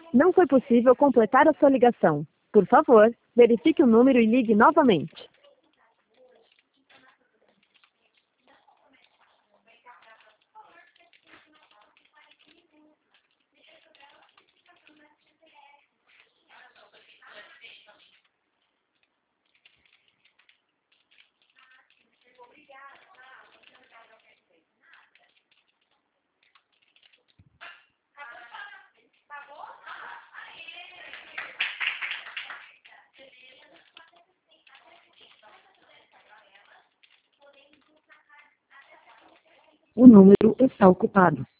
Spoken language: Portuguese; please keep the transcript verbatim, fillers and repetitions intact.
Não foi possível completar a sua ligação. Por favor, verifique o número e ligue novamente. O número está ocupado.